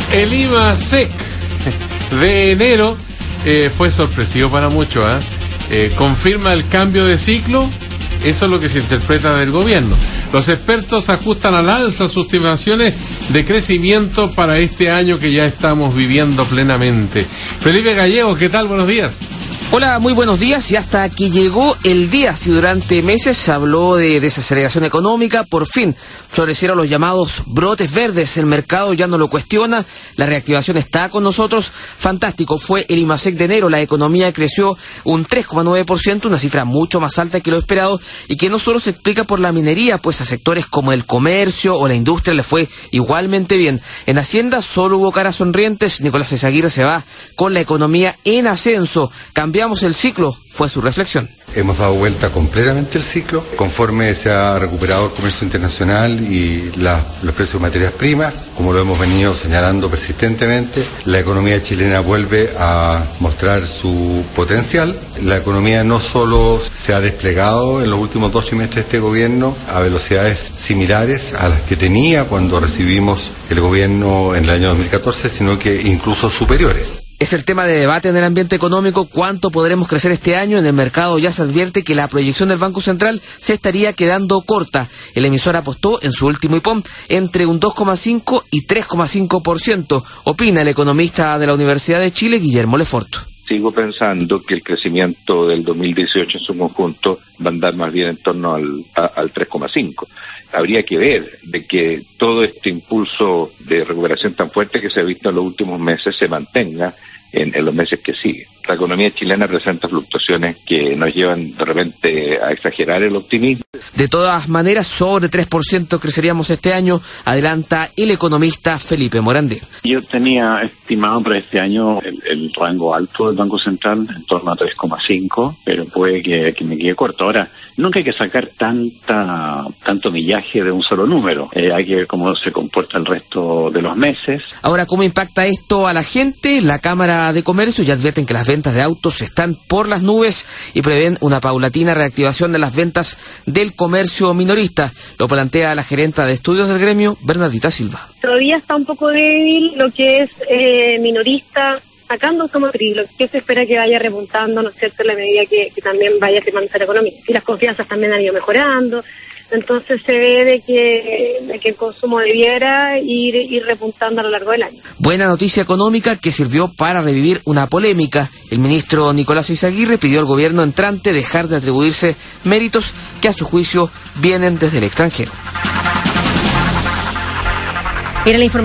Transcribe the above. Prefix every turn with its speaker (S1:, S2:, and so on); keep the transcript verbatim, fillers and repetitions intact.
S1: El I V A S E C de enero eh, fue sorpresivo para muchos, ¿eh? Eh, confirma el cambio de ciclo. Eso es lo que se interpreta del gobierno. Los expertos ajustan al alza sus estimaciones de crecimiento para este año que ya estamos viviendo plenamente. Felipe Gallego, ¿qué tal? Buenos días.
S2: Hola, muy buenos días. Y hasta que llegó el día, si durante meses se habló de desaceleración económica, por fin florecieron los llamados brotes verdes. El mercado ya no lo cuestiona, la reactivación está con nosotros. Fantástico, fue el I M A S E C de enero. La economía creció un tres coma nueve por ciento, una cifra mucho más alta que lo esperado, y que no solo se explica por la minería, pues a sectores como el comercio o la industria le fue igualmente bien. En Hacienda solo hubo caras sonrientes. Nicolás Eyzaguirre se va con la economía en ascenso. Cambiamos el ciclo, fue su reflexión.
S3: Hemos dado vuelta completamente el ciclo, conforme se ha recuperado el comercio internacional y la, los precios de materias primas, como lo hemos venido señalando persistentemente. La economía chilena vuelve a mostrar su potencial. La economía no solo se ha desplegado en los últimos dos trimestres de este gobierno a velocidades similares a las que tenía cuando recibimos el gobierno en el año dos mil catorce, sino que incluso superiores.
S2: Es el tema de debate en el ambiente económico. ¿Cuánto podremos crecer este año? En el mercado ya se advierte que la proyección del Banco Central se estaría quedando corta. El emisor apostó en su último I P O M entre un dos coma cinco y tres coma cinco por ciento. Opina el economista de la Universidad de Chile, Guillermo Lefort.
S4: Sigo pensando que el crecimiento del dos mil dieciocho en su conjunto va a andar más bien en torno al, a, al tres coma cinco. Habría que ver de que todo este impulso de recuperación tan fuerte que se ha visto en los últimos meses se mantenga en, en los meses que siguen. La economía chilena presenta fluctuaciones que nos llevan de repente a exagerar el optimismo.
S2: De todas maneras, sobre tres por ciento creceríamos este año, adelanta el economista Felipe Morandé.
S5: Yo tenía estimado para este año el, el rango alto del Banco Central, en torno a tres coma cinco, pero puede que, que me quede corto. Ahora, nunca hay que sacar tanta tanto millaje de un solo número. Eh, hay que ver cómo se comporta el resto de los meses.
S2: Ahora, ¿cómo impacta esto a la gente? La Cámara de Comercio ya advierten que las ventas de autos están por las nubes y prevén una paulatina reactivación de las ventas del comercio minorista. Lo plantea la gerenta de estudios del gremio, Bernardita Silva.
S6: Todavía está un poco débil lo que es eh, minorista, sacando automotriz, lo que se espera que vaya repuntando, ¿no es cierto?, en la medida que, que también vaya firmando la economía. Y las confianzas también han ido mejorando. Entonces se ve de que, de que el consumo debiera ir, ir repuntando a lo largo del año.
S2: Buena noticia económica que sirvió para revivir una polémica. El ministro Nicolás Eyzaguirre pidió al gobierno entrante dejar de atribuirse méritos que a su juicio vienen desde el extranjero.
S7: Era la información.